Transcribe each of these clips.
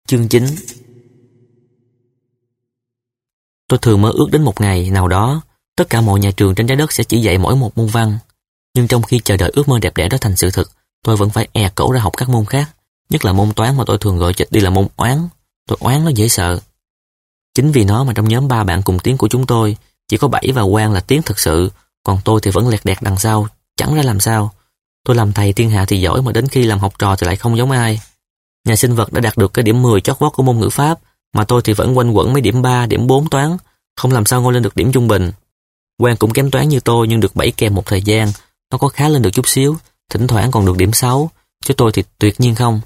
Chương 9. Tôi thường mơ ước đến một ngày nào đó, tất cả mọi nhà trường trên trái đất sẽ chỉ dạy mỗi một môn văn. Nhưng trong khi chờ đợi ước mơ đẹp đẽ đó thành sự thực, tôi vẫn phải cổ ra học các môn khác, nhất là môn toán mà tôi thường gọi chệch đi là môn oán. Tôi oán nó dễ sợ. Chính vì nó mà trong nhóm 3 bạn cùng tiếng của chúng tôi, chỉ có Bảy và Quang là tiếng thực sự, còn tôi thì vẫn lẹt đẹt đằng sau, chẳng ra làm sao. Tôi làm thầy thiên hạ thì giỏi mà đến khi làm học trò thì lại không giống ai. Nhà sinh vật đã đạt được cái điểm 10 chót vót của môn ngữ pháp, mà tôi thì vẫn quanh quẩn mấy điểm 3, điểm 4 toán, không làm sao ngôi lên được điểm trung bình. Quang cũng kém toán như tôi nhưng được 7 kèm một thời gian, nó có khá lên được chút xíu, thỉnh thoảng còn được điểm 6, chứ tôi thì tuyệt nhiên không.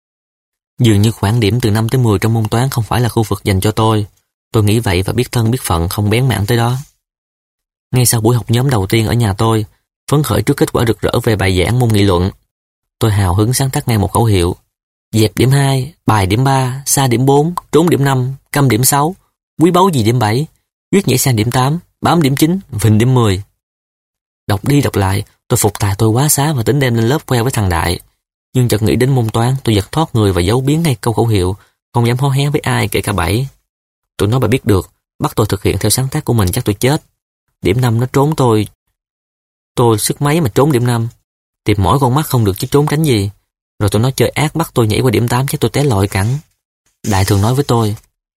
Dường như khoảng điểm từ 5 tới 10 trong môn toán không phải là khu vực dành cho tôi. Tôi nghĩ vậy và biết thân biết phận không bén mảng tới đó. Ngay sau buổi học nhóm đầu tiên ở nhà tôi, phấn khởi trước kết quả rực rỡ về bài giảng môn nghị luận, tôi hào hứng sáng tác ngay một khẩu hiệu: dẹp điểm 2, bài điểm 3, xa điểm 4, trốn điểm 5, câm điểm 6, quý báu gì điểm 7, quyết nhảy sang điểm 8, bám điểm 9, vịnh điểm 10. Đọc đi đọc lại, tôi phục tài tôi quá xá và tính đem lên lớp khoe với thằng Đại. Nhưng chợt nghĩ đến môn toán, tôi giật thoát người và giấu biến ngay câu khẩu hiệu, không dám hó hé với ai kể cả Bảy. Tụi nó mà biết được, bắt tôi thực hiện theo sáng tác của mình chắc tôi chết. Điểm 5 nó trốn tôi. Tôi sức mấy mà trốn điểm 5. Tìm mỏi con mắt không được chứ trốn tránh gì. Rồi tụi nó chơi ác bắt tôi nhảy qua điểm 8 chắc tôi té lội cẳng. Đại thường nói với tôi: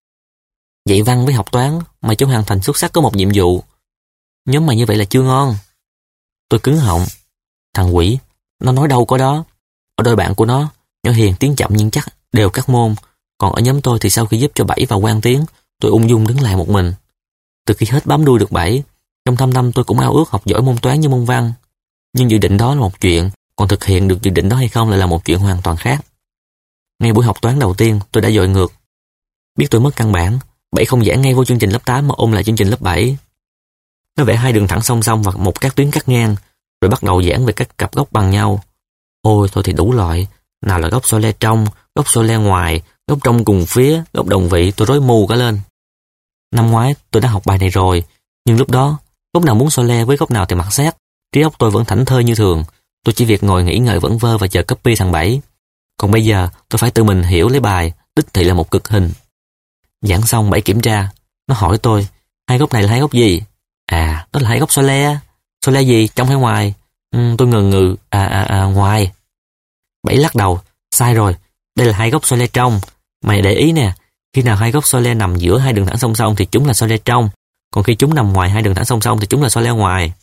dạy văn với học toán, mày cho hoàn thành xuất sắc có một nhiệm vụ. Nhóm mày như vậy là chưa ngon. Tôi cứng họng. Thằng quỷ, nó nói đâu có đó. Ở đôi bạn của nó, nhỏ Hiền tiếng chậm nhưng chắc đều các môn. Còn ở nhóm tôi thì sau khi giúp cho Bảy và Quang tiếng, tôi ung dung đứng lại một mình. Từ khi hết bám đuôi được Bảy, trong thâm tâm tôi cũng ao ước học giỏi môn toán như môn văn. Nhưng dự định đó là một chuyện, còn thực hiện được dự định đó hay không lại là một chuyện hoàn toàn khác. Ngay buổi học toán đầu tiên, tôi đã dội ngược. Biết tôi mất căn bản, Bảy không giảng ngay vô chương trình lớp 8 mà ôm lại chương trình lớp 7. Nó vẽ 2 đường thẳng song song và một các tuyến cắt ngang, rồi bắt đầu giảng về các cặp góc bằng nhau. Ôi, thôi thì đủ loại, nào là góc số-le trong, góc số-le ngoài, góc trong cùng phía, góc đồng vị, tôi rối mù cả lên. Năm ngoái tôi đã học bài này rồi, nhưng lúc đó, góc nào muốn số-le với góc nào thì mặc xét, trí óc tôi vẫn thảnh thơi như thường. Tôi chỉ việc ngồi nghĩ ngợi vẩn vơ và chờ copy thằng Bảy. Còn bây giờ, tôi phải tự mình hiểu lấy bài, đích thị là một cực hình. Giảng xong Bảy kiểm tra, nó hỏi tôi, 2 góc này là 2 góc gì? À, đó là 2 góc số-le. Số-le gì, trong hay ngoài? Tôi ngừ ngừ, ngoài. Bảy lắc đầu, sai rồi, đây là 2 góc số-le trong. Mày để ý nè, khi nào 2 góc số-le nằm giữa 2 đường thẳng song song thì chúng là số-le trong, còn khi chúng nằm ngoài 2 đường thẳng song song thì chúng là số-le ngoài.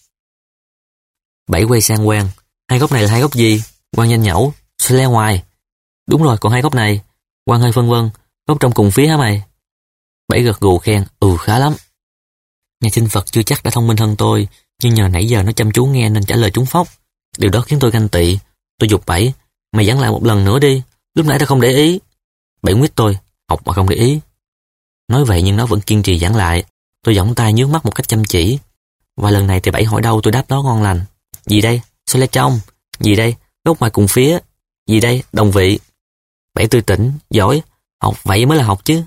Bảy quay sang Quang, 2 góc này là 2 góc gì? Quang nhanh nhẩu, số-le ngoài. Đúng rồi, còn 2 góc này. Quang hơi phân vân, góc trong cùng phía hả mày? Bảy gật gù khen, khá lắm. Nhà sinh vật chưa chắc đã thông minh hơn tôi, nhưng nhờ nãy giờ nó chăm chú nghe nên trả lời trúng phóc. Điều đó khiến tôi ganh tị. Tôi giục Bảy, mày giảng lại một lần nữa đi, lúc nãy tao không để ý. Bảy nguyết tôi, học mà không để ý. Nói vậy nhưng nó vẫn kiên trì giảng lại. Tôi giỏng tai nhướng mắt một cách chăm chỉ. Và lần này thì Bảy hỏi đâu tôi đáp đó ngon lành. Gì đây? Số-le trong. Gì đây? Góc ngoài cùng phía. Gì đây? Đồng vị. Bảy tươi tỉnh, giỏi. Học vậy mới là học chứ.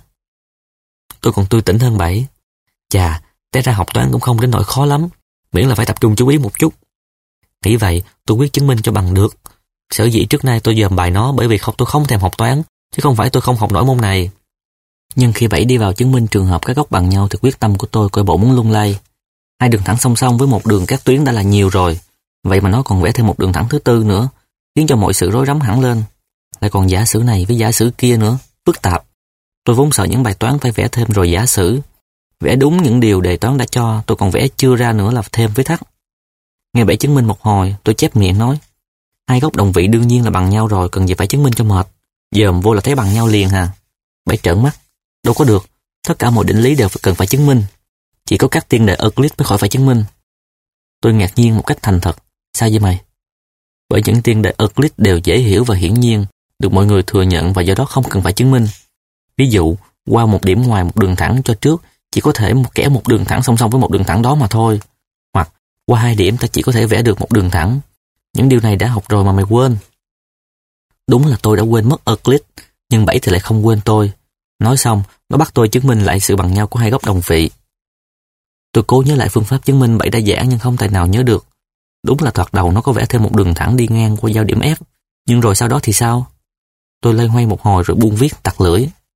Tôi còn tươi tỉnh hơn Bảy. Chà, té ra học toán cũng không đến nỗi khó lắm, miễn là phải tập trung chú ý một chút. Nghĩ vậy, tôi quyết chứng minh cho bằng được. Sở dĩ trước nay tôi dòm bài nó bởi vì tôi không thèm học toán, chứ không phải tôi không học nổi môn này. Nhưng khi Bảy đi vào chứng minh trường hợp các góc bằng nhau thì quyết tâm của tôi coi bộ muốn lung lay. 2 đường thẳng song song với một đường các tuyến đã là nhiều rồi, vậy mà nó còn vẽ thêm một đường thẳng thứ tư nữa, khiến cho mọi sự rối rắm hẳn lên. Lại còn giả sử này với giả sử kia nữa, phức tạp. Tôi vốn sợ những bài toán phải vẽ thêm rồi giả sử. Vẽ đúng những điều đề toán đã cho, tôi còn vẽ chưa ra nữa là thêm với thắt. Nghe Bảy chứng minh một hồi, tôi chép miệng nói, 2 góc đồng vị đương nhiên là bằng nhau rồi, cần gì phải chứng minh cho mệt. Dòm vô là thấy bằng nhau liền hả? Bảy trợn mắt, đâu có được, tất cả mọi định lý đều cần phải chứng minh. Chỉ có các tiên đề Euclid mới khỏi phải chứng minh. Tôi ngạc nhiên một cách thành thật, sao vậy mày? Bởi những tiên đề Euclid đều dễ hiểu và hiển nhiên, được mọi người thừa nhận và do đó không cần phải chứng minh. Ví dụ, qua một điểm ngoài một đường thẳng cho trước, chỉ có thể kẻ một đường thẳng song song với một đường thẳng đó mà thôi. Hoặc, qua 2 điểm ta chỉ có thể vẽ được một đường thẳng. Những điều này đã học rồi mà mày quên. Đúng là tôi đã quên mất Euclid, nhưng Bảy thì lại không quên tôi. Nói xong, nó bắt tôi chứng minh lại sự bằng nhau của 2 góc đồng vị. Tôi cố nhớ lại phương pháp chứng minh Bảy đã giảng nhưng không tài nào nhớ được. Đúng là thoạt đầu nó có vẽ thêm một đường thẳng đi ngang qua giao điểm F, nhưng rồi sau đó thì sao? Tôi loay hoay một hồi rồi buông viết tặc lưỡi.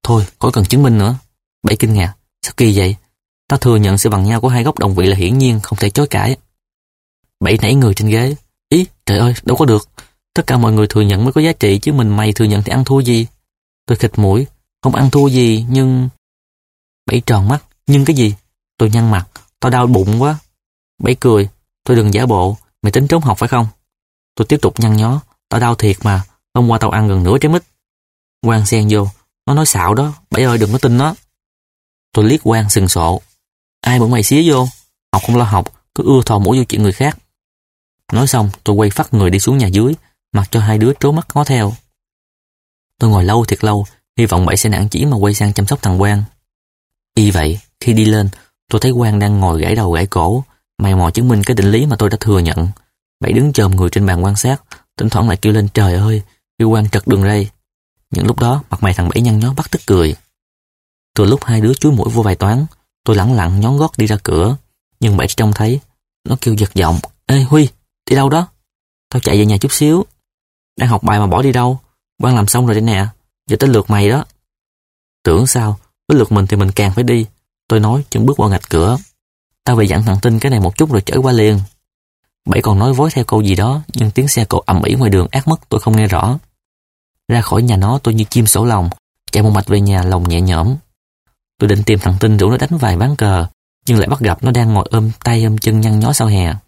Thôi, khỏi cần chứng minh nữa. Bảy kinh ngạc. Sao kỳ vậy? Tao thừa nhận sự bằng nhau của hai góc đồng vị là hiển nhiên, không thể chối cãi. Bảy nảy người trên ghế. Ý, trời ơi, đâu có được. Tất cả mọi người thừa nhận mới có giá trị, chứ mày thừa nhận thì ăn thua gì? Tôi khịt mũi. Không ăn thua gì, nhưng... Bảy tròn mắt. Nhưng cái gì? Tôi nhăn mặt. Tao đau bụng quá. Bảy cười. Tôi đừng giả bộ. Mày tính trốn học phải không? Tôi tiếp tục nhăn nhó. Tao đau thiệt mà. Hôm qua tao ăn gần nửa trái mít. Quang xen vô. Nó nói xạo đó. Bảy ơi, đừng có tin nó. Tôi liếc Quang sừng sộ. Ai bọn mày xía vô? Học không lo học, cứ ưa thò mũi vô chuyện người khác. Nói xong, tôi quay phắt người đi xuống nhà dưới, mặc cho hai đứa trố mắt ngó theo. Tôi ngồi lâu thiệt lâu, hy vọng Bảy sẽ nản chí mà quay sang chăm sóc thằng Quang. Y vậy, khi đi lên, tôi thấy Quang đang ngồi gãi đầu gãi cổ, mày mò chứng minh cái định lý mà tôi đã thừa nhận. Bảy đứng chồm người trên bàn quan sát, thỉnh thoảng lại kêu lên trời ơi, kêu Quang trật đường ray. Những lúc đó, mặt mày thằng Bảy nhăn nhó bắt tức cười. Từ lúc hai đứa chúi mũi vô bài toán, tôi lẳng lặng nhón gót đi ra cửa, nhưng Bảy trông thấy, nó kêu giật giọng, ê Huy, đi đâu đó? Tao chạy về nhà chút xíu. Đang học bài mà bỏ đi đâu? Quang làm xong rồi đây nè, giờ tới lượt mày đó. Tưởng sao, tới lượt mình thì mình càng phải đi. Tôi nói chân bước qua ngạch cửa. Tao về dặn thằng Tinh cái này một chút rồi chở qua liền. Bảy còn nói vối theo câu gì đó, nhưng tiếng xe cộ ầm ĩ ngoài đường át mất tôi không nghe rõ. Ra khỏi nhà nó tôi như chim sổ lòng, chạy một mạch về nhà lòng nhẹ nhõm. Tôi định tìm thằng Tinh rủ nó đánh vài ván cờ, nhưng lại bắt gặp nó đang ngồi ôm tay ôm chân nhăn nhó sau hè.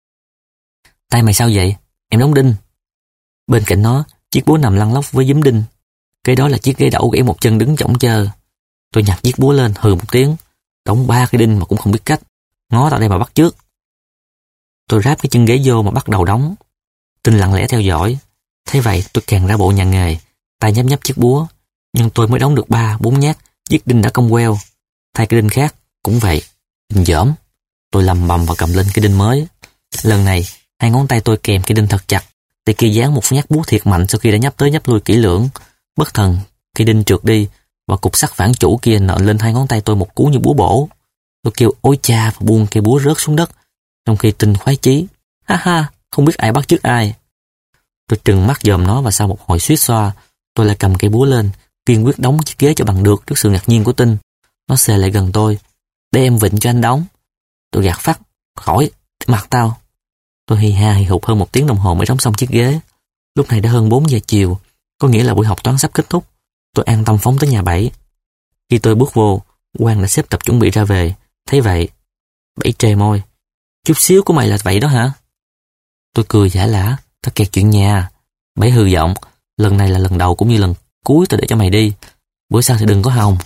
Tay mày sao vậy? Em đóng đinh. Bên cạnh nó, chiếc búa nằm lăn lóc với giúm đinh. Cái đó là chiếc ghế đẩu gãy một chân đứng chõng chơ. Tôi nhặt chiếc búa lên hừ một tiếng, đóng 3 cái đinh mà cũng không biết cách. Ngó tao đây mà bắt trước. Tôi ráp cái chân ghế vô mà bắt đầu đóng. Tinh lặng lẽ theo dõi. Thế vậy tôi càng ra bộ nhà nghề, tay nhấp nhấp chiếc búa. Nhưng tôi mới đóng được 3-4 nhát, chiếc đinh đã cong queo. Thay cái đinh khác cũng vậy, đinh dởm. Tôi lầm bầm và cầm lên cái đinh mới. Lần này hai ngón tay tôi kèm cái đinh thật chặt, tay kia giáng một nhát búa thiệt mạnh sau khi đã nhấp tới nhấp lui kỹ lưỡng. Bất thần cái đinh trượt đi và cục sắt phản chủ kia nện lên hai ngón tay tôi một cú như búa bổ. Tôi kêu ối cha và buông cây búa rớt xuống đất, trong khi Tinh khoái chí. Ha ha, không biết ai bắt chước ai. Tôi trừng mắt dòm nó và sau một hồi suýt xoa, tôi lại cầm cây búa lên, kiên quyết đóng chiếc ghế cho bằng được trước sự ngạc nhiên của Tinh. Nó xề lại gần tôi. Để em vịnh cho anh đóng. Tôi gạt phắt. Khỏi, mặt tao. Tôi hì ha hì hụt hơn 1 tiếng đồng hồ mới đóng xong chiếc ghế. Lúc này đã hơn 4 giờ chiều, có nghĩa là buổi học toán sắp kết thúc. Tôi an tâm phóng tới nhà Bảy. Khi tôi bước vô, Quang đã xếp tập chuẩn bị ra về. Thấy vậy, Bảy trề môi. Chút xíu của mày là vậy đó hả? Tôi cười giả lả. Tao kẹt chuyện nhà. Bảy hừ giọng. Lần này là lần đầu cũng như lần cuối tôi để cho mày đi. Bữa sau thì đừng có hòng.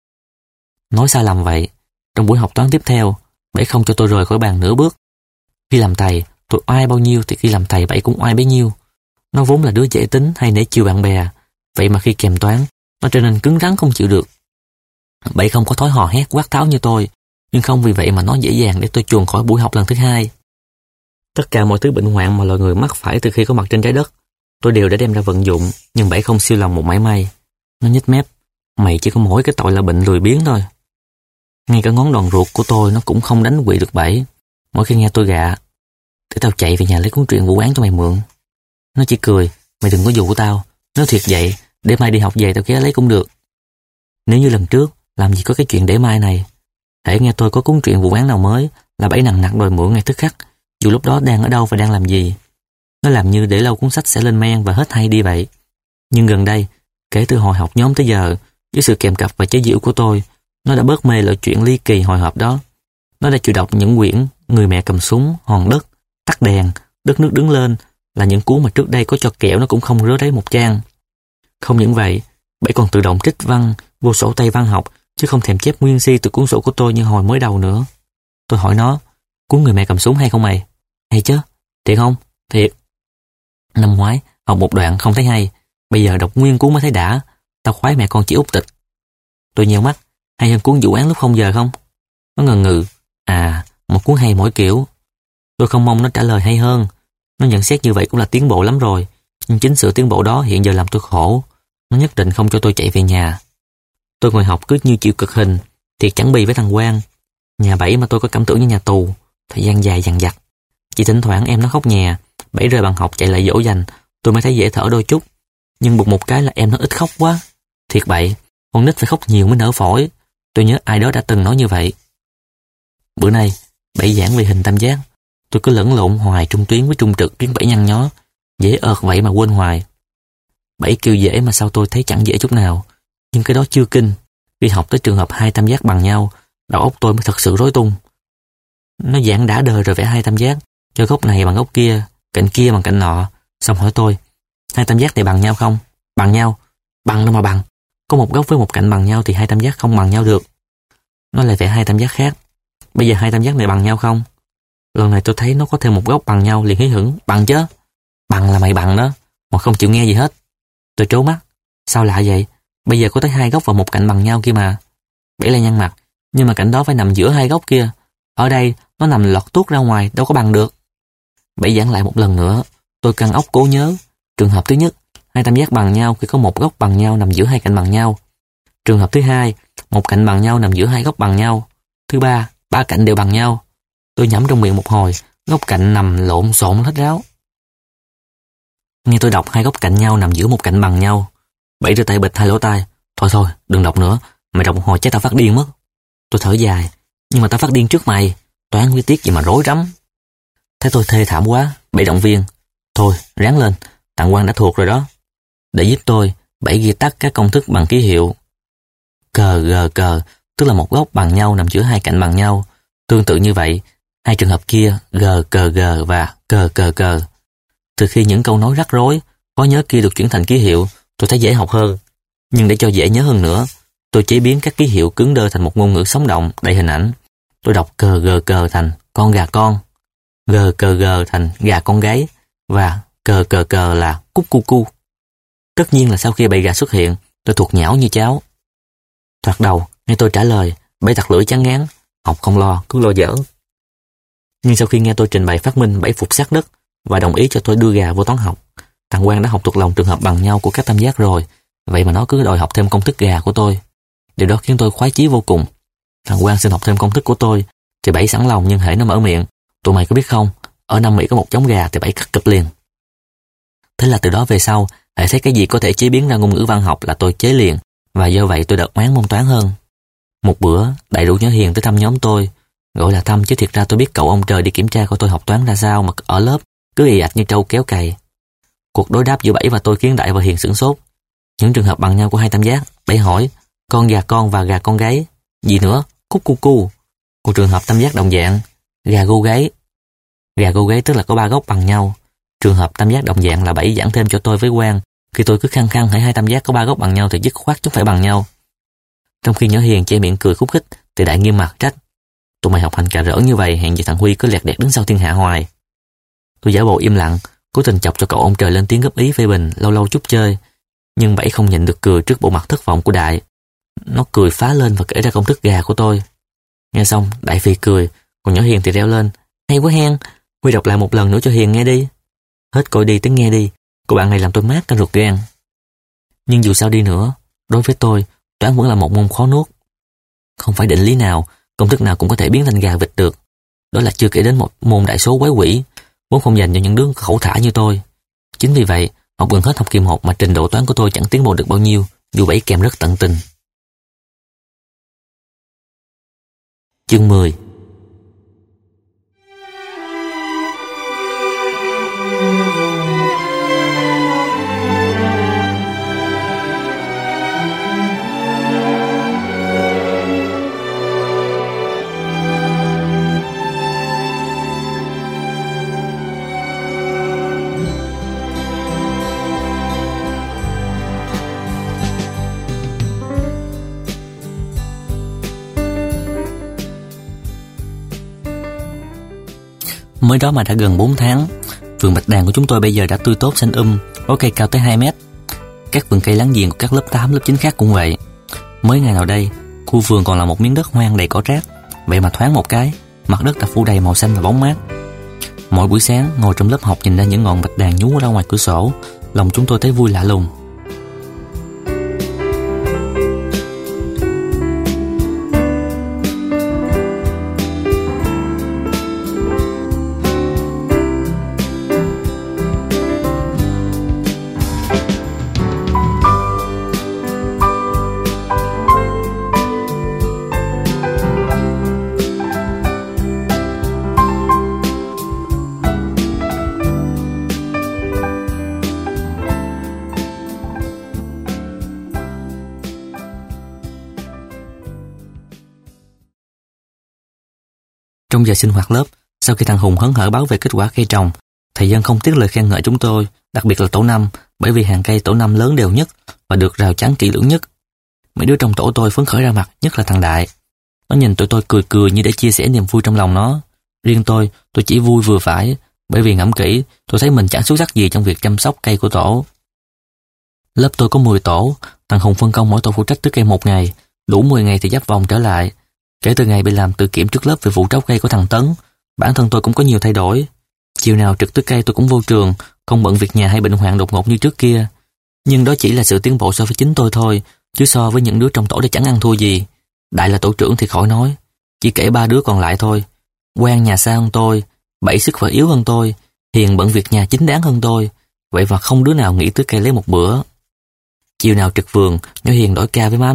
Nói sai lầm vậy. Trong buổi học toán tiếp theo, Bảy không cho tôi rời khỏi bàn nửa bước. Khi làm thầy, tôi oai bao nhiêu thì khi làm thầy Bảy cũng oai bấy nhiêu. Nó vốn là đứa dễ tính hay nể chiều bạn bè. Vậy mà khi kèm toán, nó trở nên cứng rắn không chịu được. Bảy không có thói hò hét quát tháo như tôi, nhưng không vì vậy mà nó dễ dàng để tôi chuồn khỏi buổi học lần thứ 2. Tất cả mọi thứ bệnh hoạn mà loài người mắc phải từ khi có mặt trên trái đất, tôi đều đã đem ra vận dụng, nhưng Bảy không siêu lòng một mảy may. Nó nhếch mép. Mày chỉ có mỗi cái tội là bệnh lười biếng thôi. Ngay cả ngón đòn ruột của tôi nó cũng không đánh quỵ được Bảy. Mỗi khi nghe tôi gạ, để tao chạy về nhà lấy cuốn truyện vụ án cho mày mượn. Nó chỉ cười. Mày đừng có dụ tao. Nếu thiệt vậy, để mai đi học về tao ghé lấy cũng được. Nếu như lần trước, làm gì có cái chuyện để mai này. Hễ nghe tôi có cuốn truyện vụ án nào mới là Bảy nằng nặc đòi mượn ngay tức khắc, dù lúc đó đang ở đâu và đang làm gì. Nó làm như để lâu cuốn sách sẽ lên men và hết hay đi vậy. Nhưng gần đây, kể từ hồi học nhóm tới giờ, với sự kèm cặp và chế giễu của tôi, nó đã bớt mê loại chuyện ly kỳ hồi hộp đó. Nó đã chịu đọc những quyển Người mẹ cầm súng, Hòn đất, Tắt đèn, Đất nước đứng lên, là những cuốn mà trước đây có cho kẹo nó cũng không rớ đáy một trang. Không những vậy, Bảy còn tự động trích văn vô sổ tay văn học, chứ không thèm chép nguyên si từ cuốn sổ của tôi như hồi mới đầu nữa. Tôi hỏi nó, cuốn Người mẹ cầm súng hay không mày? Hay chứ? Thiệt không? Thiệt. Năm ngoái, học một đoạn không thấy hay, bây giờ đọc nguyên cuốn mới thấy đã. Tao khoái mẹ con chị Út Tịch. Tôi nheo mắt, hay hơn cuốn vụ án lúc không giờ không? Nó ngần ngừ, một cuốn hay mỗi kiểu. Tôi không mong nó trả lời hay hơn. Nó nhận xét như vậy cũng là tiến bộ lắm rồi, nhưng chính sự tiến bộ đó hiện giờ làm tôi khổ. Nó nhất định không cho tôi chạy về nhà. Tôi ngồi học cứ như chịu cực hình, thiệt chẳng bì với thằng Quang. Nhà Bảy mà tôi có cảm tưởng như nhà tù, thời gian dài dằng dặc. Chỉ thỉnh thoảng em nó khóc nhè, Bảy rời bàn học chạy lại dỗ dành, tôi mới thấy dễ thở đôi chút. Nhưng bụt một cái là em nó ít khóc quá. Thiệt bậy, Con nít phải khóc nhiều mới nở phổi. Tôi nhớ ai đó đã từng nói như vậy. Bữa nay, Bảy giảng về hình tam giác. Tôi cứ lẫn lộn hoài trung tuyến với trung trực khiến Bảy nhăn nhó. Dễ ợt vậy mà quên hoài. Bảy kêu dễ mà sao tôi thấy chẳng dễ chút nào. Nhưng cái đó chưa kinh. Khi học tới trường hợp hai tam giác bằng nhau, đầu óc tôi mới thật sự rối tung. Nó giảng đã đời rồi vẽ hai tam giác, cho góc này bằng góc kia bằng cạnh nọ. Xong hỏi tôi, hai tam giác này bằng nhau không? Bằng nhau. Bằng đâu mà bằng. Có một góc với một cạnh bằng nhau thì hai tam giác không bằng nhau được. Nó lại vẽ hai tam giác khác. Bây giờ hai tam giác này bằng nhau không? Lần này tôi thấy nó có thêm một góc bằng nhau liền hí hửng. Bằng chứ. Bằng là mày bằng đó. Mà không chịu nghe gì hết. Tôi trố mắt. Sao lạ vậy? Bây giờ có tới hai góc và một cạnh bằng nhau kia mà. Bảy lại nhăn mặt. Nhưng mà cạnh đó phải nằm giữa hai góc kia. Ở đây nó nằm lọt tuốt ra ngoài, đâu có bằng được. Bảy giảng lại một lần nữa. Tôi căng óc cố nhớ. Trường hợp thứ nhất, hai tam giác bằng nhau khi có một góc bằng nhau nằm giữa hai cạnh bằng nhau. Trường hợp thứ hai, một cạnh bằng nhau nằm giữa hai góc bằng nhau. Thứ ba, ba cạnh đều bằng nhau. Tôi nhẩm trong miệng một hồi, góc cạnh nằm lộn xộn hết ráo. Nghe tôi đọc hai góc cạnh nhau nằm giữa một cạnh bằng nhau. Bảy đưa tay bịt hai lỗ tai. Thôi, đừng đọc nữa. Mày đọc một hồi chắc tao phát điên mất. Tôi thở dài. Nhưng mà tao phát điên trước mày. Toán với tiết gì mà rối rắm. Thế tôi thê thảm quá. Bảy động viên. Thôi, ráng lên. Thằng Quang đã thuộc rồi đó. Để giúp tôi, Bảy ghi tắt các công thức bằng ký hiệu cờ, g, cờ, tức là một góc bằng nhau nằm giữa hai cạnh bằng nhau. Tương tự như vậy, hai trường hợp kia g, cờ, g và cờ, cờ, cờ. Từ khi những câu nói rắc rối, khó nhớ kia được chuyển thành ký hiệu, tôi thấy dễ học hơn. Nhưng để cho dễ nhớ hơn nữa, tôi chế biến các ký hiệu cứng đơ thành một ngôn ngữ sống động, đầy hình ảnh. Tôi đọc cờ, g, cờ thành con gà con, g, cờ, g thành gà con gáy, và cờ, cờ, cờ là cúc cu cu. Tất nhiên là sau khi bầy gà xuất hiện, tôi thuộc nhão như cháo. Thoạt đầu, nghe tôi trả lời, Bảy tặc lưỡi chán ngán, học không lo, cứ lo dở. Nhưng sau khi nghe tôi trình bày phát minh, Bảy phục sát đất và đồng ý cho tôi đưa gà vô toán học. Thằng Quang đã học thuộc lòng trường hợp bằng nhau của các tam giác rồi, vậy mà nó cứ đòi học thêm công thức gà của tôi. Điều đó khiến tôi khoái chí vô cùng. Thằng Quang xin học thêm công thức của tôi, thì Bảy sẵn lòng, nhưng hễ nó mở miệng, tụi mày có biết không, ở Nam Mỹ có một giống gà, thì Bảy cắt cụp liền. Thế là từ đó về sau, hãy thấy cái gì có thể chế biến ra ngôn ngữ văn học là tôi chế liền, và do vậy tôi đợt mán môn toán hơn. Một bữa, Đại rủ Nhớ Hiền tới thăm nhóm tôi, gọi là thăm chứ thiệt ra tôi biết cậu ông trời đi kiểm tra coi tôi học toán ra sao mà ở lớp cứ ì ạch như trâu kéo cày. Cuộc đối đáp giữa Bảy và tôi khiến Đại và Hiền sửng sốt. Những trường hợp bằng nhau của hai tam giác, Bảy hỏi con gà con và gà con gáy, gì nữa, cúc cu cu. Một trường hợp tam giác đồng dạng, gà gô gáy. Gà gô gáy tức là có ba góc bằng nhau. Trường hợp tam giác đồng dạng là Bảy giảng thêm cho tôi với Quang, khi tôi cứ khăng khăng hãy hai tam giác có ba góc bằng nhau thì dứt khoát chúng phải bằng nhau. Trong khi Nhớ Hiền che miệng cười khúc khích thì Đại nghiêm mặt trách. Tụi mày học hành cà rỡ như vậy, hèn gì thằng Huy cứ lẹt đẹt đứng sau thiên hạ hoài. Tôi giả bộ im lặng, cố tình chọc cho cậu ông trời lên tiếng góp ý phê bình, lâu lâu chút chơi. Nhưng Bảy không nhịn được cười trước bộ mặt thất vọng của Đại. Nó cười phá lên và kể ra công thức gà của tôi. Nghe xong, Đại phì cười, còn Nhớ Hiền thì reo lên. Hay quá hen, Huy đọc lại một lần nữa cho Hiền nghe đi. Hết coi đi tới nghe đi, cô bạn này làm tôi mát cả ruột gan. Nhưng dù sao đi nữa, đối với tôi, toán vẫn là một môn khó nuốt. Không phải định lý nào, công thức nào cũng có thể biến thành gà vịt được. Đó là chưa kể đến một môn đại số quái quỷ, vốn không dành cho những đứa khẩu thả như tôi. Chính vì vậy, học gần hết học kỳ 1 mà trình độ toán của tôi chẳng tiến bộ được bao nhiêu, dù Bảy kèm rất tận tình. Chương 10. Mới đó mà đã gần 4 tháng, vườn bạch đàn của chúng tôi bây giờ đã tươi tốt xanh có cây cao tới 2 mét. Các vườn cây láng giềng của các lớp 8, lớp 9 khác cũng vậy. Mới ngày nào đây, khu vườn còn là một miếng đất hoang đầy cỏ rác, vậy mà thoáng một cái, mặt đất đã phủ đầy màu xanh và bóng mát. Mỗi buổi sáng ngồi trong lớp học nhìn ra những ngọn bạch đàn nhú ra ngoài cửa sổ, lòng chúng tôi thấy vui lạ lùng. Trong giờ sinh hoạt lớp, sau khi thằng Hùng hớn hở báo về kết quả cây trồng, thầy Dân không tiếc lời khen ngợi chúng tôi, đặc biệt là tổ 5, bởi vì hàng cây tổ 5 lớn đều nhất và được rào chắn kỹ lưỡng nhất. Mấy đứa trong tổ tôi phấn khởi ra mặt, nhất là thằng Đại. Nó nhìn tụi tôi cười cười như để chia sẻ niềm vui trong lòng nó. Riêng tôi chỉ vui vừa phải, bởi vì ngẫm kỹ, tôi thấy mình chẳng xuất sắc gì trong việc chăm sóc cây của tổ. Lớp tôi có 10 tổ, thằng Hùng phân công mỗi tổ phụ trách tưới cây 1 ngày, đủ 10 ngày thì dắt vòng trở lại. Kể từ ngày bị làm tự kiểm trước lớp về vụ tróc cây của thằng Tấn, bản thân tôi cũng có nhiều thay đổi. Chiều nào trực tưới cây tôi cũng vô trường, không bận việc nhà hay bệnh hoạn đột ngột như trước kia. Nhưng đó chỉ là sự tiến bộ so với chính tôi thôi, chứ so với những đứa trong tổ thì chẳng ăn thua gì. Đại là tổ trưởng thì khỏi nói, chỉ kể 3 đứa còn lại thôi. Quang nhà xa hơn tôi, Bảy sức khỏe yếu hơn tôi, Hiền bận việc nhà chính đáng hơn tôi, vậy mà không đứa nào nghĩ tưới cây lấy một bữa. Chiều nào trực vườn, nhỏ Hiền đổi ca với má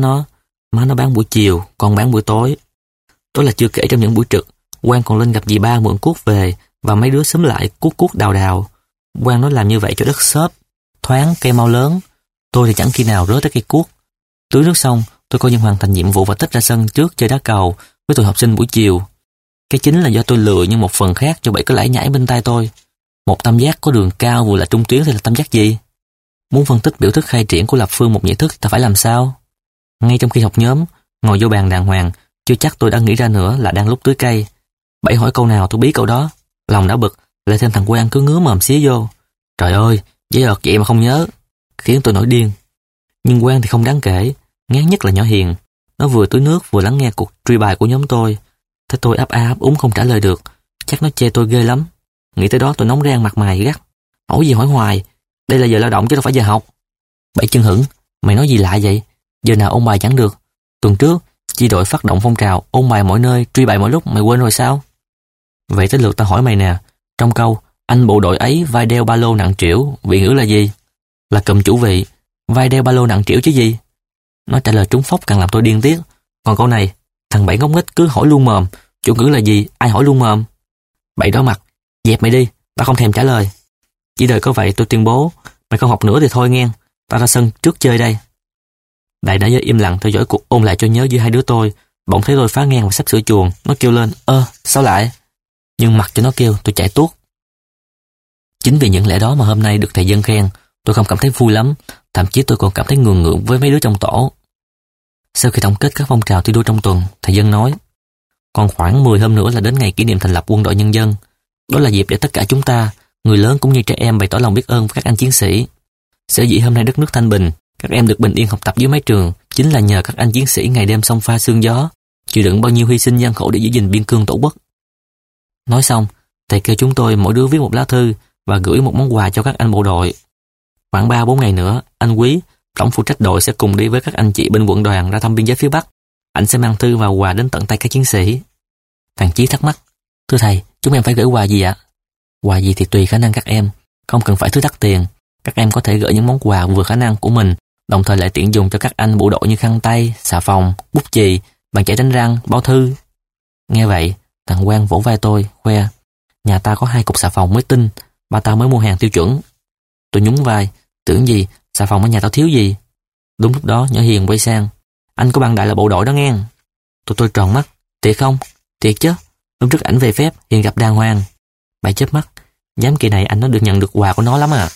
nó bán buổi chiều, còn bán buổi tối. Đó là chưa kể trong những buổi trực, Quang còn lên gặp dì ba mượn cuốc về và mấy đứa xúm lại cuốc đào. Quang nói làm như vậy cho đất xốp, thoáng, cây mau lớn. Tôi thì chẳng khi nào rớ tới cây cuốc. Tưới nước xong, tôi coi như hoàn thành nhiệm vụ và tích ra sân trước chơi đá cầu với tụi học sinh buổi chiều. Cái chính là do tôi lừa, nhưng một phần khác cho Bảy có lải nhải bên tai tôi. Một tam giác có đường cao vừa là trung tuyến thì là tam giác gì? Muốn phân tích biểu thức khai triển của lập phương một nhị thức ta phải làm sao? Ngay trong khi học nhóm, ngồi vô bàn đàng hoàng, chưa chắc tôi đã nghĩ ra nữa là đang lúc tưới cây. Bảy hỏi câu nào tôi bí câu đó. Lòng đã bực, lại thêm thằng Quang cứ ngứa mồm xía vô. Trời ơi, dễ ợt vậy mà không nhớ, khiến tôi nổi điên. Nhưng Quang thì không đáng kể, ngán nhất là nhỏ Hiền. Nó vừa tưới nước vừa lắng nghe cuộc truy bài của nhóm tôi. Thế tôi ấp a ấp úng không trả lời được, chắc nó chê tôi ghê lắm. Nghĩ tới đó tôi nóng rang mặt mày gắt. Hỏi gì hỏi hoài, đây là giờ lao động chứ đâu phải giờ học. Bảy chân hững, mày nói gì lạ vậy? Giờ nào ôn bài chẳng được. Tuần trước, chi đội phát động phong trào ôn bài mọi nơi, truy bài mọi lúc, mày quên rồi sao? Vậy tới lượt tao hỏi mày nè, trong câu anh bộ đội ấy vai đeo ba lô nặng trĩu, vị ngữ là gì? Là cụm chủ vị, vai đeo ba lô nặng trĩu chứ gì? Nó trả lời trúng phốc càng làm tôi điên tiết. Còn câu này, thằng Bảy ngốc nghếch cứ hỏi luôn mồm, chủ ngữ là gì, ai hỏi luôn mồm. Bảy đỏ mặt, dẹp mày đi, tao không thèm trả lời. Chỉ đợi có vậy tôi tuyên bố, mày không học nữa thì thôi nghe, tao ra sân trước chơi đây. Đại đã im lặng theo dõi cuộc ôn lại cho nhớ giữa hai đứa tôi, bỗng thấy tôi phá ngang và sắp sửa chuồng, nó kêu lên, sao lại? Nhưng mặc cho nó kêu, tôi chạy tuốt. Chính vì những lẽ đó mà hôm nay được thầy Dân khen, tôi không cảm thấy vui lắm, thậm chí tôi còn cảm thấy ngượng ngượng với mấy đứa trong tổ. Sau khi tổng kết các phong trào thi đua trong tuần, thầy Dân nói, còn khoảng 10 hôm nữa là đến ngày kỷ niệm thành lập Quân đội Nhân dân. Đó là dịp để tất cả chúng ta, người lớn cũng như trẻ em bày tỏ lòng biết ơn với các anh chiến sĩ. Sở dĩ hôm nay đất nước thanh bình, các em được bình yên học tập dưới mái trường, chính là nhờ các anh chiến sĩ ngày đêm xông pha sương gió, chịu đựng bao nhiêu hy sinh gian khổ để giữ gìn biên cương tổ quốc. Nói xong, thầy kêu chúng tôi mỗi đứa viết một lá thư và gửi một món quà cho các anh bộ đội. Khoảng 3-4 ngày nữa, anh Quý, tổng phụ trách đội sẽ cùng đi với các anh chị bên quận đoàn ra thăm biên giới phía Bắc. Anh sẽ mang thư và quà đến tận tay các chiến sĩ. Thằng Chí thắc mắc, thưa thầy, chúng em phải gửi quà gì ạ? Quà gì thì tùy khả năng các em, không cần phải thứ đắt tiền. Các em có thể gửi những món quà vừa khả năng của mình, đồng thời lại tiện dùng cho các anh bộ đội như khăn tay, xà phòng, bút chì, bàn chải đánh răng, bao thư. Nghe vậy, thằng Quang vỗ vai tôi, khoe, nhà ta có 2 cục xà phòng mới tinh, ba tao mới mua hàng tiêu chuẩn. Tôi nhún vai, tưởng gì, xà phòng ở nhà tao thiếu gì. Đúng lúc đó nhỏ Hiền quay sang, anh có bạn Đại là bộ đội đó nghe. Tôi tròn mắt, thiệt không? Thiệt chứ, lúc trước ảnh về phép, Hiền gặp đàng hoàng. Bảy chớp mắt, dám kỳ này anh nó được nhận được quà của nó lắm à.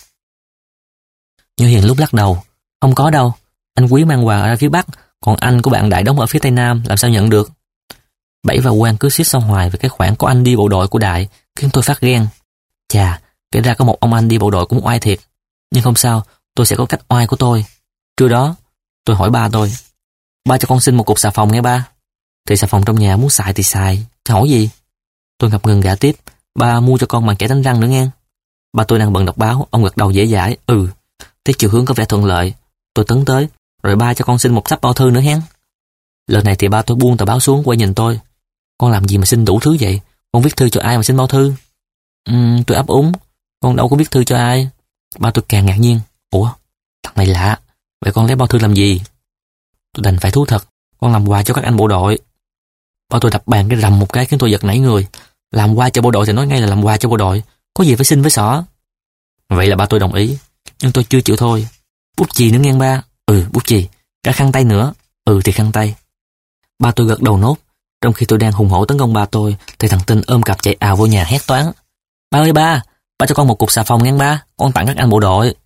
Nhỏ Hiền lúc lắc đầu, không có đâu, anh Quý mang quà ra phía Bắc, còn anh của bạn Đại đóng ở phía Tây Nam, làm sao nhận được? Bảy và Quang cứ suýt xoa hoài về cái khoản có anh đi bộ đội của Đại, khiến tôi phát ghen. Chà, kể ra có một ông anh đi bộ đội cũng oai thiệt. Nhưng không sao, tôi sẽ có cách oai của tôi. Trưa đó, tôi hỏi ba tôi, ba cho con xin một cục xà phòng nghe ba. Thì xà phòng trong nhà muốn xài thì xài, chứ hỏi gì. Tôi ngập ngừng gã tiếp, ba mua cho con bàn chải đánh răng nữa nghe. Ba tôi đang bận đọc báo, ông gật đầu dễ dãi, Thế chiều hướng có vẻ thuận lợi. Tôi tấn tới, rồi ba cho con xin một sắp bao thư nữa hen. Lần này thì ba tôi buông tờ báo xuống quay nhìn tôi. Con làm gì mà xin đủ thứ vậy? Con viết thư cho ai mà xin bao thư? Tôi ấp úng, con đâu có viết thư cho ai. Ba tôi càng ngạc nhiên. Ủa, thằng này lạ, vậy con lấy bao thư làm gì? Tôi đành phải thú thật, con làm quà cho các anh bộ đội. Ba tôi đập bàn cái rầm một cái khiến tôi giật nảy người. Làm quà cho bộ đội thì nói ngay là làm quà cho bộ đội, có gì phải xin với xỏ. Vậy là ba tôi đồng ý, nhưng tôi chưa chịu thôi. Bút chì nữa nghe ba. Bút chì, cả khăn tay nữa. Thì khăn tay. Ba tôi gật đầu nốt, Trong khi tôi đang hùng hổ tấn công ba tôi, thì thằng Tinh ôm cặp chạy ào vô nhà hét toáng. Ba ơi ba cho con một cục xà phòng ngang ba, con tặng các anh bộ đội.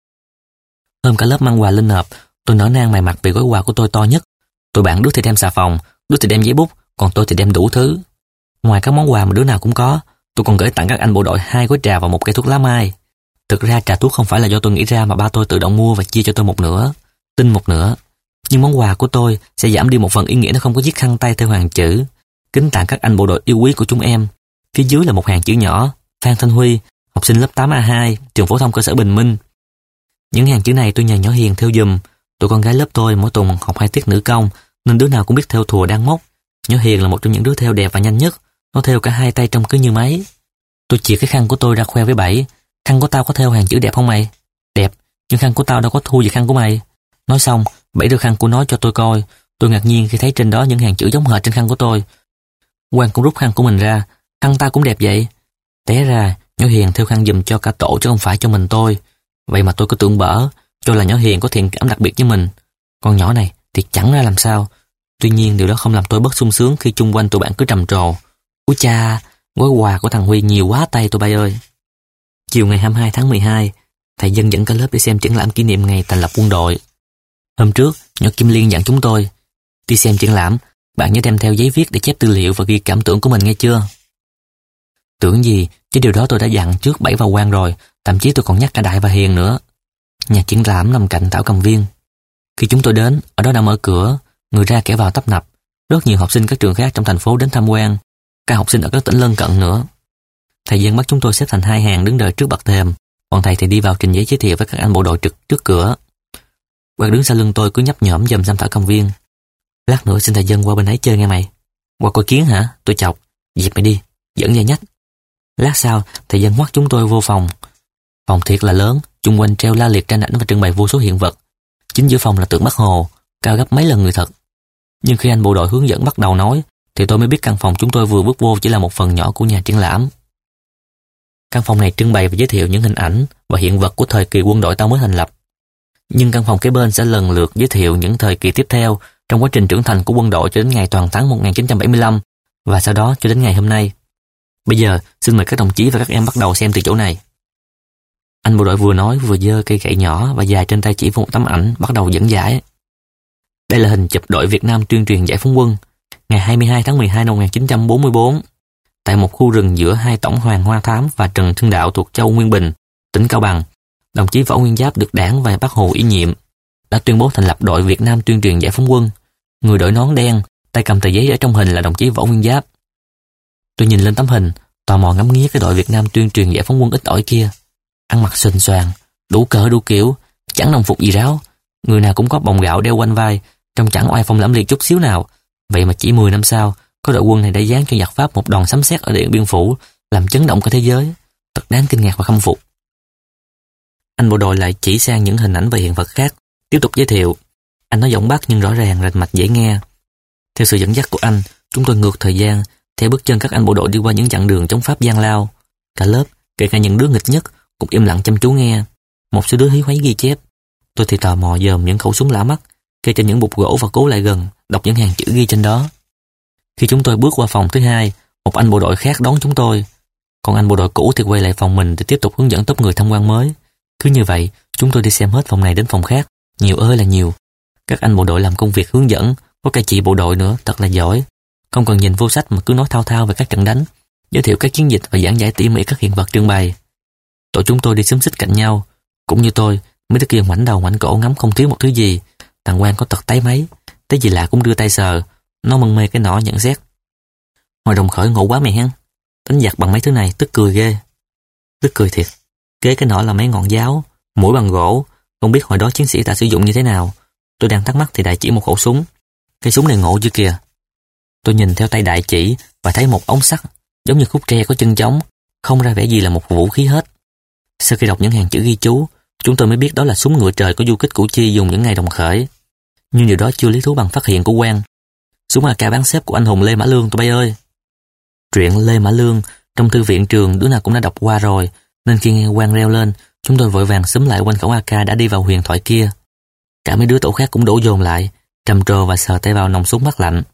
Ôm cả lớp mang quà lên nộp, tôi nở nang mày mặt vì gói quà của tôi to nhất. Tụi bạn đứa thì đem xà phòng, đứa thì đem giấy bút, còn tôi thì đem đủ thứ. Ngoài các món quà mà đứa nào cũng có, tôi còn gửi tặng các anh bộ đội 2 gói trà và 1 cây thuốc lá mai. Thực ra trà thuốc không phải là do tôi nghĩ ra mà ba tôi tự động mua và chia cho tôi một nửa, Tinh một nửa. Nhưng món quà của tôi sẽ giảm đi một phần ý nghĩa nó không có chiếc khăn tay theo hàng chữ. Kính tặng các anh bộ đội yêu quý của chúng em. Phía dưới là một hàng chữ nhỏ: Phan Thanh Huy, học sinh lớp 8A2, trường phổ thông cơ sở Bình Minh. Những hàng chữ này tôi nhờ nhỏ Hiền theo giùm. Tụi con gái lớp tôi mỗi tuần học 2 tiết nữ công, nên đứa nào cũng biết theo thùa đan móc. Nhỏ Hiền là một trong những đứa theo đẹp và nhanh nhất. Nó theo cả 2 tay trông cứ như máy. Tôi chìa cái khăn của tôi ra khoe với Bảy. Khăn của tao có theo hàng chữ đẹp không mày? Đẹp, nhưng khăn của tao đâu có thua gì khăn của mày. Nói xong, Bảy đưa khăn của nó cho tôi coi. Tôi ngạc nhiên khi thấy trên đó những hàng chữ giống hệt trên khăn của tôi. Quang cũng rút khăn của mình ra. Khăn tao cũng đẹp vậy. Té ra, nhỏ Hiền theo khăn giùm cho cả tổ chứ không phải cho mình tôi. Vậy mà tôi cứ tưởng bở, cho là nhỏ Hiền có thiện cảm đặc biệt với mình. Con nhỏ này thì chẳng ra làm sao. Tuy nhiên điều đó không làm tôi bớt sung sướng khi chung quanh tụi bạn cứ trầm trồ. Úi cha, gói quà của thằng Huy nhiều quá tay tôi bay ơi. Chiều ngày 22 tháng 12, thầy Dân dẫn cả lớp đi xem triển lãm kỷ niệm ngày thành lập quân đội. Hôm trước, nhỏ Kim Liên dặn chúng tôi, đi xem triển lãm, bạn nhớ đem theo giấy viết để chép tư liệu và ghi cảm tưởng của mình nghe chưa? Tưởng gì, chứ điều đó tôi đã dặn trước Bảy và Quang rồi, thậm chí tôi còn nhắc cả Đại và Hiền nữa. Nhà triển lãm nằm cạnh Thảo Cầm Viên. Khi chúng tôi đến, ở đó đã mở cửa, người ra kẻ vào tấp nập. Rất nhiều học sinh các trường khác trong thành phố đến tham quan, các học sinh ở các tỉnh lân cận nữa. Thầy Dân bắt chúng tôi xếp thành 2 hàng đứng đợi trước bậc thềm, còn thầy thì đi vào trình giấy giới thiệu với các anh bộ đội trực trước cửa. Quang đứng sau lưng tôi cứ nhấp nhổm dòm xem Thảo Cầm Viên. Lát nữa xin thầy Dân qua bên ấy chơi nghe mày. Qua coi kiến hả? Tôi chọc. Dịp mày đi, dẫn dây nhách. Lát sau, thầy Dân ngoắt chúng tôi vô phòng. Phòng thiệt là lớn, chung quanh treo la liệt tranh ảnh và trưng bày vô số hiện vật. Chính giữa phòng là tượng Bác Hồ, cao gấp mấy lần người thật. Nhưng khi anh bộ đội hướng dẫn bắt đầu nói, thì tôi mới biết căn phòng chúng tôi vừa bước vô chỉ là một phần nhỏ của nhà triển lãm. Căn phòng này trưng bày và giới thiệu những hình ảnh và hiện vật của thời kỳ quân đội ta mới thành lập. Nhưng căn phòng kế bên sẽ lần lượt giới thiệu những thời kỳ tiếp theo trong quá trình trưởng thành của quân đội cho đến ngày toàn thắng 1975 và sau đó cho đến ngày hôm nay. Bây giờ, xin mời các đồng chí và các em bắt đầu xem từ chỗ này. Anh bộ đội vừa nói vừa giơ cây gậy nhỏ và dài trên tay chỉ vào một tấm ảnh bắt đầu dẫn giải. Đây là hình chụp đội Việt Nam tuyên truyền giải phóng quân ngày 22 tháng 12 năm 1944 tại một khu rừng giữa 2 tổng Hoàng Hoa Thám và Trần Hưng Đạo thuộc châu Nguyên Bình, tỉnh Cao Bằng. Đồng chí Võ Nguyên Giáp được Đảng và Bác Hồ ủy nhiệm đã tuyên bố thành lập đội Việt Nam tuyên truyền giải phóng quân. Người đội nón đen, tay cầm tờ giấy ở trong hình là đồng chí Võ Nguyên Giáp. Tôi nhìn lên tấm hình, tò mò ngắm nghía cái đội Việt Nam tuyên truyền giải phóng quân ít ỏi kia. Ăn mặc xuềnh xoàng, đủ cỡ đủ kiểu, chẳng đồng phục gì ráo. Người nào cũng có bồng gạo đeo quanh vai, trông chẳng oai phong lẫm liệt chút xíu nào. Vậy mà chỉ 10 năm sau, có đội quân này đã giáng cho giặc Pháp một đòn sấm sét ở Điện Biên Phủ, làm chấn động cả thế giới. Thật đáng kinh ngạc và khâm phục. Anh bộ đội lại chỉ sang những hình ảnh và hiện vật khác, tiếp tục giới thiệu. Anh nói giọng Bắc nhưng rõ ràng, rành mạch dễ nghe. Theo sự dẫn dắt của anh, chúng tôi ngược thời gian, theo bước chân các anh bộ đội đi qua những chặng đường chống Pháp gian lao. Cả lớp, kể cả những đứa nghịch nhất, cũng im lặng chăm chú nghe. Một số đứa hí hoáy ghi chép. Tôi thì tò mò dòm những khẩu súng lạ mắt, kê trên những bục gỗ và cố lại gần, đọc những hàng chữ ghi trên đó. Khi chúng tôi bước qua phòng thứ 2, một anh bộ đội khác đón chúng tôi. Còn anh bộ đội cũ thì quay lại phòng mình để tiếp tục hướng dẫn tốp người tham quan mới. Cứ như vậy, chúng tôi đi xem hết phòng này đến phòng khác, nhiều ơi là nhiều. Các anh bộ đội làm công việc hướng dẫn, có cả chị bộ đội nữa, thật là giỏi. Không cần nhìn vô sách mà cứ nói thao thao về các trận đánh, giới thiệu các chiến dịch và giảng giải tỉ mỉ các hiện vật trưng bày. Tụi chúng tôi đi xúm xít cạnh nhau, cũng như tôi, mấy đứa kia ngoảnh đầu ngoảnh cổ ngắm không thiếu một thứ gì. Thằng Quang có tật tái máy, thấy gì lạ cũng đưa tay sờ, nó mân mê cái nỏ nhận xét. Ngoài đồng khởi ngộ quá mày hen, đánh giặc bằng mấy thứ này tức cười ghê. Tức cười thiệt, kế cái nỏ là mấy ngọn giáo, mũi bằng gỗ, không biết hồi đó chiến sĩ ta sử dụng như thế nào. Tôi đang thắc mắc thì Đại chỉ một khẩu súng. Cái súng này ngộ chưa kìa. Tôi nhìn theo tay Đại chỉ và thấy một ống sắt, giống như khúc tre có chân trống, không ra vẻ gì là một vũ khí hết. Sau khi đọc những hàng chữ ghi chú, chúng tôi mới biết đó là súng ngựa trời của du kích Củ Chi dùng những ngày đồng khởi. Nhưng điều đó chưa lý thú bằng phát hiện của Quang. Súng AK bán xếp của anh hùng Lê Mã Lương tụi bay ơi. Truyện Lê Mã Lương trong thư viện trường đứa nào cũng đã đọc qua rồi, nên khi nghe Quang reo lên, chúng tôi vội vàng xúm lại quanh khẩu AK đã đi vào huyền thoại kia. Cả mấy đứa tổ khác cũng đổ dồn lại, trầm trồ và sờ tay vào nòng súng mát lạnh.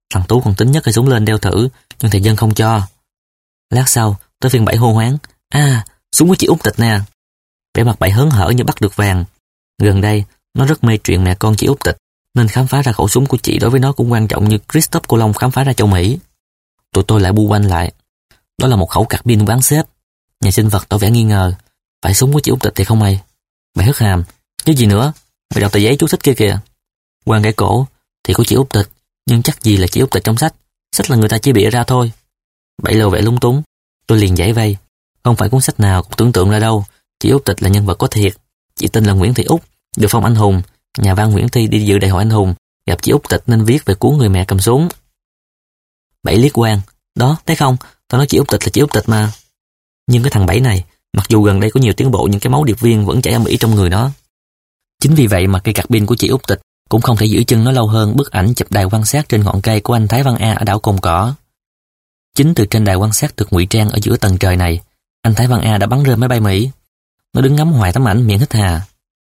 Thằng Tú còn tính nhấc cây súng lên đeo thử, nhưng thầy Dân không cho. Lát sau, tới phiên Bảy hô hoáng: súng của chị Út Tịch nè. Vẻ mặt Bảy hớn hở như bắt được vàng. Gần đây, nó rất mê chuyện mẹ con chị Út Tịch, nên khám phá ra khẩu súng của chị đối với nó cũng quan trọng như Christophe Colomb khám phá ra châu Mỹ. Tụi tôi lại bu quanh lại. Đó là một khẩu carbine bán xếp. Nhà sinh vật tỏ vẻ nghi ngờ. Phải súng của chị Út Tịch thì không mày? Bảy hất hàm: chứ gì nữa, mày đọc tờ giấy chú thích kia kìa. Quang gãi cổ: thì của chị Út Tịch, nhưng chắc gì là chị Út Tịch trong sách. Sách là người ta chỉ bịa ra thôi. Bảy lộ vẻ lúng túng. Tôi liền giải vây: không phải cuốn sách nào cũng tưởng tượng ra đâu. Chị Út Tịch là nhân vật có thiệt. Chị tên là Nguyễn Thị Út, được phong anh hùng. Nhà văn Nguyễn Thi đi dự đại hội anh hùng, gặp chị Út Tịch nên viết về cuốn Người mẹ cầm súng. Bảy liếc Quang: đó, thấy không, tao nói chị Út Tịch là chị Út Tịch mà. Nhưng cái thằng Bảy này, mặc dù gần đây có nhiều tiến bộ nhưng cái máu điệp viên vẫn chảy âm ỉ trong người nó. Chính vì vậy mà cây carbine của chị Út Tịch cũng không thể giữ chân nó lâu hơn bức ảnh chụp đài quan sát trên ngọn cây của anh Thái Văn A ở đảo Cồn Cỏ. Chính từ trên đài quan sát được ngụy trang ở giữa tầng trời này, anh Thái Văn A đã bắn rơi máy bay Mỹ. Nó đứng ngắm hoài tấm ảnh miệng hít hà.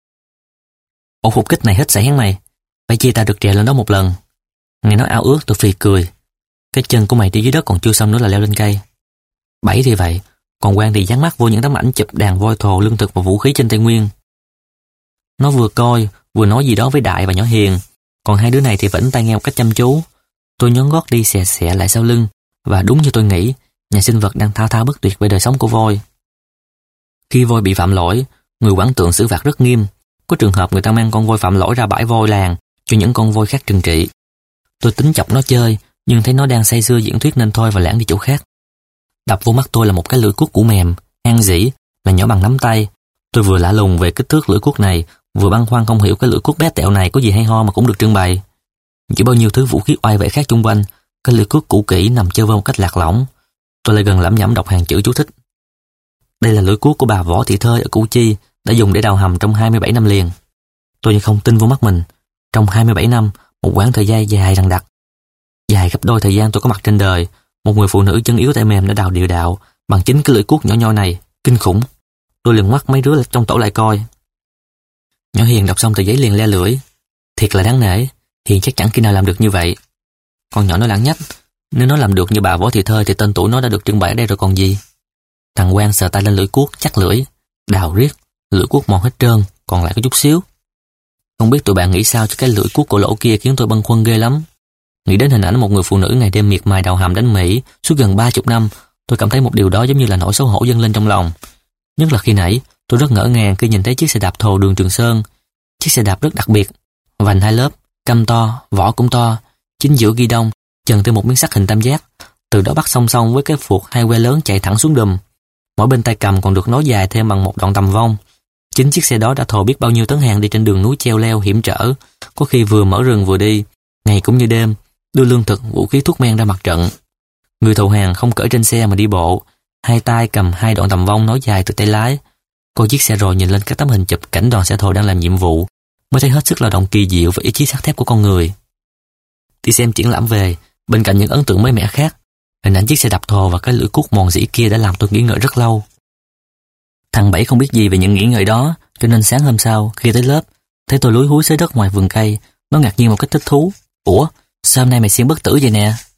Ổ phục kích này hết sảy hắn mày, phải chia ta được trèo lên đó một lần. Nghe nói ao ước tôi phì cười. Cái chân của mày đi dưới đất còn chưa xong nữa là leo lên cây. Bảy thì vậy, còn Quang thì dán mắt vô những tấm ảnh chụp đàn voi thồ, lương thực và vũ khí trên Tây Nguyên. Nó vừa coi, vừa nói gì đó với Đại và nhỏ Hiền, còn hai đứa này thì vẫn tai nghe một cách chăm chú. Tôi nhón gót đi xè xè lại sau lưng, và đúng như tôi nghĩ, nhà sinh vật đang thao thao bất tuyệt về đời sống của voi. Khi voi bị phạm lỗi, người quản tượng xử phạt rất nghiêm. Có trường hợp người ta mang con voi phạm lỗi ra bãi voi làng cho những con voi khác trừng trị. Tôi tính chọc nó chơi, nhưng thấy nó đang say sưa diễn thuyết nên thôi và lảng đi chỗ khác. Đập vô mắt tôi là một cái lưỡi cuốc củ mềm, hang dỉ, là nhỏ bằng nắm tay. Tôi vừa lạ lùng về kích thước lưỡi cuốc này, vừa băn khoăn không hiểu cái lưỡi cuốc bé tẹo này có gì hay ho mà cũng được trưng bày. Chỉ bao nhiêu thứ vũ khí oai vệ khác chung quanh, cái lưỡi cuốc cũ kỹ nằm chơi vơi một cách lạc lõng. Tôi lại gần lẩm nhẩm đọc hàng chữ chú thích. Đây là lưỡi cuốc của bà Võ Thị Thơi ở Củ Chi, đã dùng để đào hầm trong 27 năm liền. Tôi như không tin vô mắt mình. Trong 27 năm, một quãng thời gian dài đằng đặc. Dài gấp đôi thời gian tôi có mặt trên đời, một người phụ nữ chân yếu tay mềm đã đào địa đạo bằng chính cái lưỡi cuốc nhỏ nhoi này. Kinh khủng. Tôi liền ngoắt mấy đứa trong tổ lại coi. Nhỏ Hiền đọc xong tờ giấy liền le lưỡi. Thiệt là đáng nể, Hiền chắc chẳng khi nào làm được như vậy. Con nhỏ nó lẳng nhách, nếu nó làm được như bà Võ Thị Thơi thì tên tuổi nó đã được trưng bày ở đây rồi còn gì. Thằng Quang sờ tay lên lưỡi cuốc, chắc lưỡi, đào riết, lưỡi cuốc mòn hết trơn, còn lại có chút xíu. Không biết tụi bạn nghĩ sao cho cái lưỡi cuốc cổ lỗ kia khiến tôi băn khoăn ghê lắm. Nghĩ đến hình ảnh một người phụ nữ ngày đêm miệt mài đào hầm đánh Mỹ suốt gần 30 năm, tôi cảm thấy một điều đó giống như là nỗi xấu hổ dâng lên trong lòng. Nhất là khi nãy, tôi rất ngỡ ngàng khi nhìn thấy chiếc xe đạp thồ đường Trường Sơn. Chiếc xe đạp rất đặc biệt, vành 2 lớp, căm to, vỏ cũng to, chính giữa ghi đông, chần thêm một miếng sắt hình tam giác, từ đó bắt song song với cái phuộc hai que lớn chạy thẳng xuống đùm. Mỗi bên tay cầm còn được nối dài thêm bằng một đoạn tầm vong. Chính chiếc xe đó đã thồ biết bao nhiêu tấn hàng đi trên đường núi treo leo hiểm trở, có khi vừa mở rừng vừa đi, ngày cũng như đêm, đưa lương thực, vũ khí thuốc men ra mặt trận. Người thầu hàng không cởi trên xe mà đi bộ, hai tay cầm hai đoạn tầm vong nối dài từ tay lái. Coi chiếc xe rồi nhìn lên các tấm hình chụp cảnh đoàn xe thồ đang làm nhiệm vụ, mới thấy hết sức lao động kỳ diệu và ý chí sắt thép của con người. Đi xem triển lãm về, bên cạnh những ấn tượng mới mẻ khác, hình ảnh chiếc xe đạp thồ và cái lưỡi cuốc mòn dĩ kia đã làm tôi nghĩ ngợi rất lâu. Thằng Bảy không biết gì về những nghĩ ngợi đó, cho nên sáng hôm sau, khi tới lớp, thấy tôi lúi húi xới đất ngoài vườn cây, nó ngạc nhiên một cách thích thú. Ủa, sao hôm nay mày xiên bất tử vậy nè?